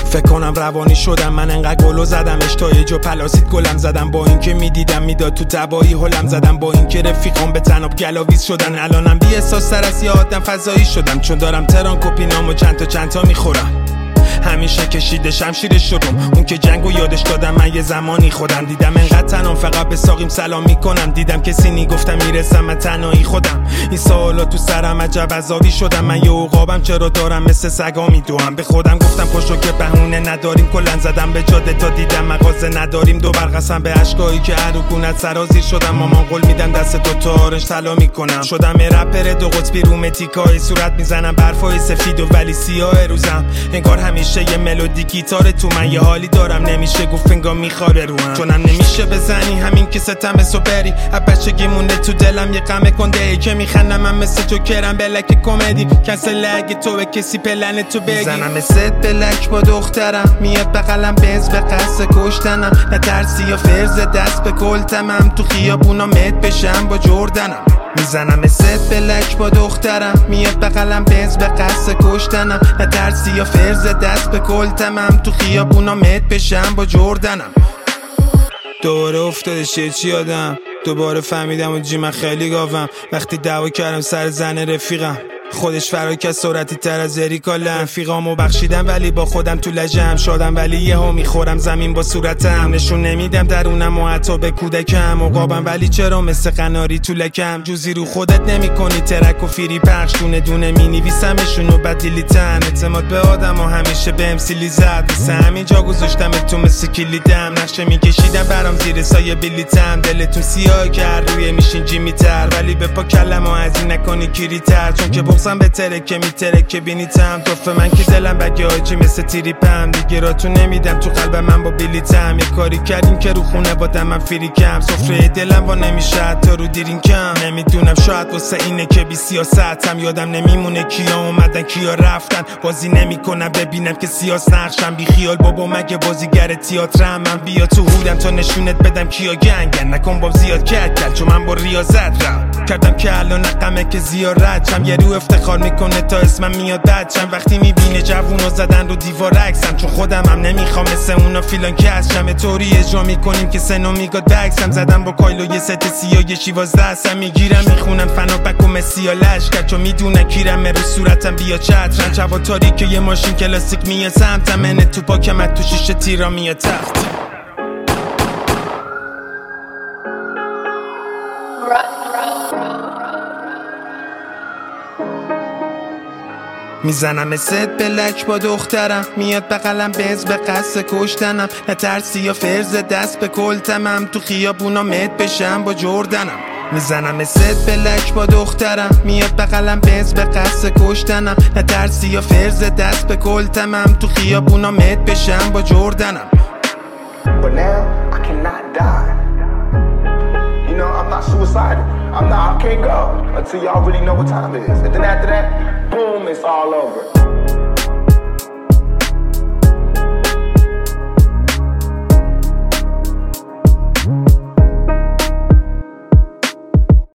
فکر کنم روانی شدم من انقدر گلو زدمش تا یه جا پلاسید گلم زدم با اینکه میدیدم میداد تو تبایی هلم زدم با اینکه رفیقام به تناب گلاویز شدن الانم بی احساس تر از یه آدم فضایی شدم چون دارم تران کپینامو چند تا میخورم همیشه کشیده شمشیر شدم اون که جنگو یادش دادم من یه زمانی خودم دیدم انقدر تنام فقط به ساقیم سلام میکنم دیدم کسی نگفتم میرسم من تنهایی خودم این سوالا تو سرم عجب عذابی شدم من یه عقابم چرا دارم مثل سگا میدوام به خودم گفتم پشو که بهونه نداریم کلن زدم به جاده تا دیدم مغازه نداریم دوبار قسم به اشکایی که عروقونت سرازیر شدم مامان قول میدم دست تو تا آرنج طلا میکنم شدم رپر دو قطبی رومتیکای صورت میزنم برفای سفید و ولی سیاه روزم انگار همیشه یه ملودی گیتار تو من یه حالی دارم نمیشه گفت انگار میخواره روم چونم نمیشه بزنی همین که ستم بسو بری بچگی مونده تو دلم یه غم کنده ای که میخندم من مثل تو کرم بلک کمدی کنسل اگه تو به کسی پلن تو بگی زنم ست بلک با دخترم میاد بغلم بز به قصد کشتنم نه ترسی یا فرز دست به کلتمم تو خیابونا مت بشم با جردنم میزنم ست بلک با دخترم میاد بغلم بز به قصد کشتنم نه ترسی یا فرز دست به کلتمم تو خیابونا مت بشم با جردنم دوباره افتادش چی آدم دوباره فهمیدم و جیمم خیلی گاوم وقتی دعوا کردم سر زن رفیقم خودش فرار که سرعتی تر از اریکالم رفیقامو بخشیدم ولی با خودم تو لجم شادم ولی یهو میخورم زمین با صورتم نشون نمیدم درونم و حتی به کودکم عقابم ولی چرا مثل قناری تو لکم جوزی رو خودت نمیکنی ترک و فیری پخش دونه دونه مینویسمشون و بدیلیتن اعتماد به آدم و همیشه بهم سیلی زد مثل همینجا گذاشتم تو مثل کلیدم نقشه میکشیدم برام زیر سایه بلیتم دلتون سیاه کرد روی میشین جیمی تر ولی به پا کلم و از این نکنی کیری تر چون که بغزم به ترکه میترکه بینیتم توفه من که دلم بگه آجی مثل تریپم دیگه را تو نمیدم تو قلب من با بلیتم یه کاری کردیم که رو خونه بادم من فریکم سفره دلم وا نمیشه تا رو دیرینکم نمیدونم شاید واسه اینه که بی سیاستم یادم نمیمونه کیا اومدن کیا رفتن بازی نمیکنم ببینم که سیاس نقشم بی خیال بابا مگه بازیگر تئاترم من بیا تو هودم تا نشونت بدم کیا گنگن نکن باب زیاد کرد چون من با ریاضت رم کردم که الان نقمه که زیارت چم یه رو افتخار میکنه تا اسمم میاد بچم وقتی میبینه جوونو زدن رو دیوار عکسم چون خودم هم نمیخوام مثل اونا فیلان کشم طوری اجرا میکنیم که سنو میگاد بکسم زدم با کایلو یه ست سیاه یه شیواز دستم میگیرم میخونم فنا بک و مسیا لشکر چون میدونن کیرم رو صورتم بیا چترن چوا تاریک یه ماشین کلاسیک میاد سمتم منه تو پاکم تو شیشه تیرا میاد تخت میزنم ست بلک با دخترم میاد بغلم بز به قصد کشتنم نه ترسی یا فرز دست به کلتمم تو خیابونا مت بشم با جردنم میزنم ست بلک با دخترم میاد بغلم بز به قصد کشتنم نه ترسی یا فرز دست به کلتمم تو خیابونا مت بشم با جردنم But now I cannot die. You know, I'm not suicidal. I can't go until y'all really know what time it is. And then after that, boom, it's all over.